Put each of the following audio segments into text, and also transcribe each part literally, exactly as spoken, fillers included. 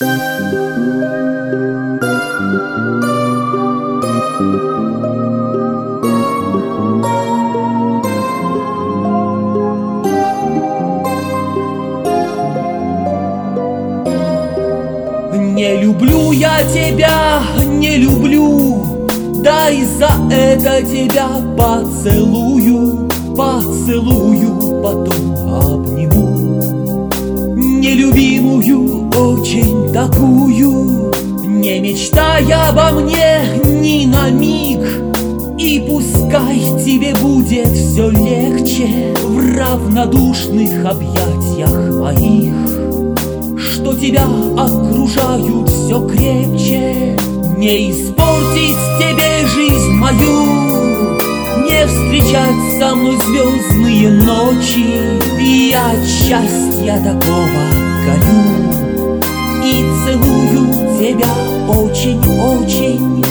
Не люблю я тебя, не люблю, да и за это тебя поцелую, поцелую, потом обниму. Нелюбимую, очень такую, не мечтай обо мне ни на миг. И пускай тебе будет все легче в равнодушных объятиях моих, что тебя окружают все крепче. Не испортить тебе жизнь мою, не встречать со мной звездные ночи. И от счастья такого горю и целую тебя очень-очень.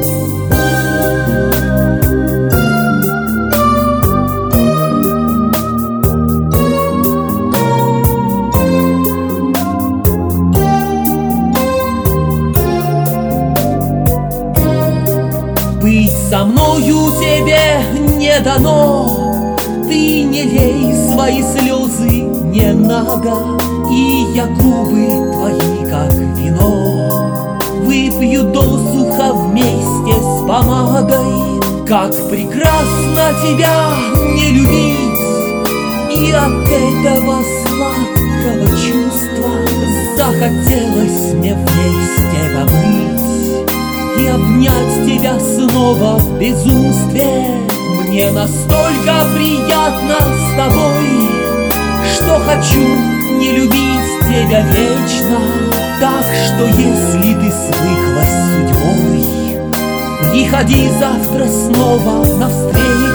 Быть со мною тебе не дано, ты не лей свои слезы не надо. И я губы твои, как вино, выпью досуха вместе с помадой. Как прекрасно тебя не любить, и от этого сладкого чувства захотелось мне вместе побыть и обнять тебя снова в безумстве. Мне настолько приятно с тобой, что хочу не любить тебя вечно. Так что если ты свыклась с судьбой, приходи завтра снова навстречу.